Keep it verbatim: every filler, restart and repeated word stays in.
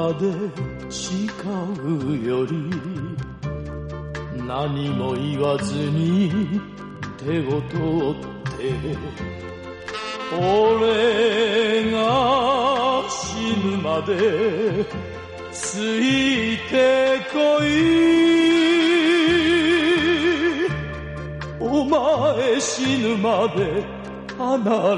まで誓うより何も言わずに手を取って俺が死ぬまでついてこいお前死ぬまで離れ